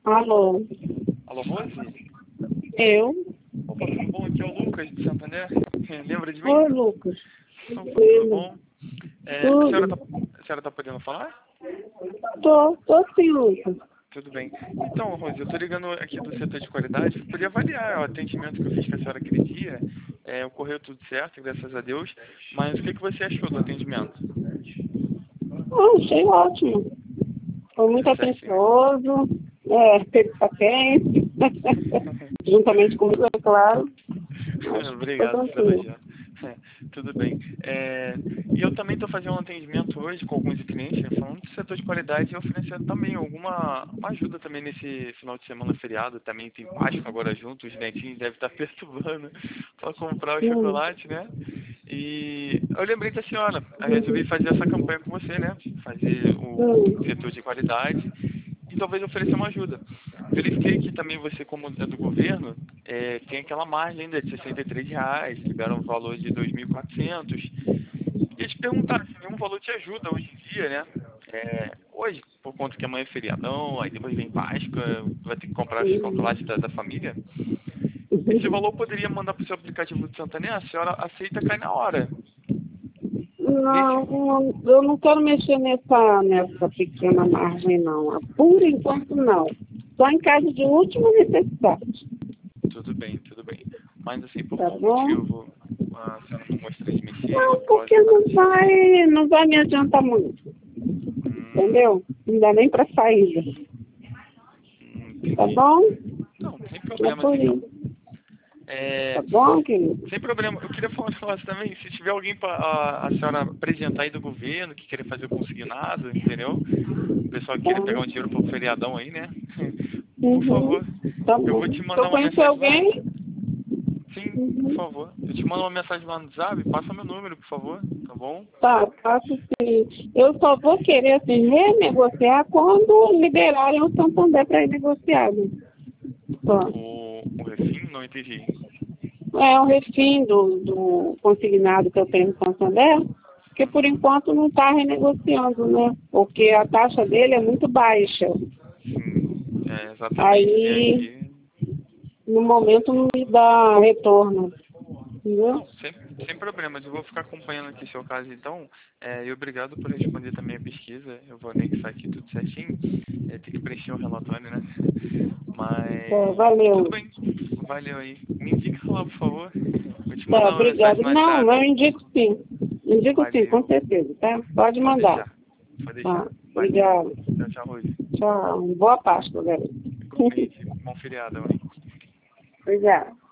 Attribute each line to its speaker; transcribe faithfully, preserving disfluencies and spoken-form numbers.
Speaker 1: Alô?
Speaker 2: Alô, Rose?
Speaker 1: Eu?
Speaker 2: Opa, tudo bom? Aqui é o Lucas de Santander. Lembra de mim?
Speaker 1: Oi, Lucas.
Speaker 2: Opa, tudo
Speaker 1: Tudo.
Speaker 2: bom? É, a senhora tá,
Speaker 1: Tudo.
Speaker 2: a senhora tá podendo falar?
Speaker 1: Tô, tô sim, Lucas.
Speaker 2: Tudo bem. Então, Rose, eu tô ligando aqui do setor de qualidade. Eu podia avaliar o atendimento que eu fiz com a senhora aquele dia. É, ocorreu tudo certo, graças a Deus. Mas o que, que você achou do atendimento?
Speaker 1: Ah, achei ótimo. Foi muito
Speaker 2: Tudo certinho?
Speaker 1: atencioso. É, teve paciência. Juntamente comigo, é claro. Acho que foi
Speaker 2: Obrigado pelo
Speaker 1: tranquilo.
Speaker 2: elogio. É, tudo bem. É, e eu também estou fazendo um atendimento hoje com alguns clientes, né, falando do setor de qualidade e oferecendo também alguma uma ajuda também nesse final de semana feriado. Também tem Páscoa agora junto, os netinhos devem estar perturbando para comprar o
Speaker 1: Hum,
Speaker 2: chocolate, né? E eu lembrei da senhora, eu resolvi
Speaker 1: uhum,
Speaker 2: fazer essa campanha com você, né? Fazer o
Speaker 1: hum.
Speaker 2: setor de qualidade e talvez oferecer uma ajuda. Verifiquei que também você, como é do governo, é, tem aquela margem ainda de sessenta e três reais, liberam um valor de dois mil e quatrocentos. Queria te perguntar se nenhum valor te ajuda hoje em dia, né? É, hoje, por conta que amanhã é feriadão, aí depois vem Páscoa, vai ter que comprar chocolate da, da família. Esse valor poderia mandar para o seu aplicativo de Santander, a senhora aceita, cai na hora. Nesse,
Speaker 1: Não, não, eu não quero mexer nessa, nessa pequena margem, não. Por enquanto, não. Só em caso de última necessidade.
Speaker 2: tudo bem, tudo bem. Mas assim, por
Speaker 1: Tá
Speaker 2: qual
Speaker 1: bom?
Speaker 2: motivo a senhora não gostaria de mexer? Eu
Speaker 1: Não,
Speaker 2: posso
Speaker 1: porque não
Speaker 2: te...
Speaker 1: vai, não vai me adiantar muito,
Speaker 2: Hum,
Speaker 1: entendeu? Não dá nem para saída,
Speaker 2: hum,
Speaker 1: tá
Speaker 2: entendi.
Speaker 1: bom?
Speaker 2: Não, sem
Speaker 1: É
Speaker 2: problemas
Speaker 1: por
Speaker 2: então.
Speaker 1: isso,
Speaker 2: É,
Speaker 1: tá bom, querido?
Speaker 2: sem problema. Eu queria falar um negócio também. Se tiver alguém para a, a senhora apresentar aí do governo que querer fazer o consignado, entendeu? O pessoal que
Speaker 1: Tá.
Speaker 2: queira pegar um dinheiro pro feriadão aí, né? Por
Speaker 1: Uhum.
Speaker 2: favor,
Speaker 1: Tá
Speaker 2: eu
Speaker 1: bom.
Speaker 2: vou te
Speaker 1: Se eu
Speaker 2: mandar uma
Speaker 1: conhecer
Speaker 2: mensagem lá.
Speaker 1: alguém,
Speaker 2: Sim, por
Speaker 1: uhum.
Speaker 2: favor. Eu te mando uma mensagem lá no Zap, passa meu número, por favor, tá bom?
Speaker 1: Tá, faço sim. Eu só vou querer assim, renegociar quando liberarem o Santander para ir negociado. Só.
Speaker 2: O, o refim, não entendi.
Speaker 1: É o refim do, do consignado que eu tenho no Santander, porque por
Speaker 2: Uhum.
Speaker 1: enquanto não está renegociando, né? Porque a taxa dele é muito baixa.
Speaker 2: Sim, é, exatamente. É
Speaker 1: Aí,
Speaker 2: aqui.
Speaker 1: no momento, não me dá retorno. Entendeu?
Speaker 2: Não, sem, sem problemas. Eu vou ficar acompanhando aqui seu caso, então. É, e obrigado por responder também a pesquisa. Eu vou anexar aqui tudo certinho. É, tem que preencher o relatório, né?
Speaker 1: Tá,
Speaker 2: Mas tudo
Speaker 1: valeu.
Speaker 2: bem. Valeu aí. Me indica lá, por favor. Vou te
Speaker 1: Tá,
Speaker 2: mandar uma mensagem
Speaker 1: obrigado.
Speaker 2: no
Speaker 1: Não, eu
Speaker 2: WhatsApp.
Speaker 1: indico sim. Indico sim, com
Speaker 2: Valeu.
Speaker 1: certeza, tá? Pode
Speaker 2: Pode
Speaker 1: mandar.
Speaker 2: deixar. Pode
Speaker 1: Tá,
Speaker 2: deixar. Valeu.
Speaker 1: obrigado.
Speaker 2: Tchau, tchau, Rose.
Speaker 1: Tchau. Boa Páscoa, galera.
Speaker 2: Igualmente. Bom feriado, hein?
Speaker 1: Obrigada.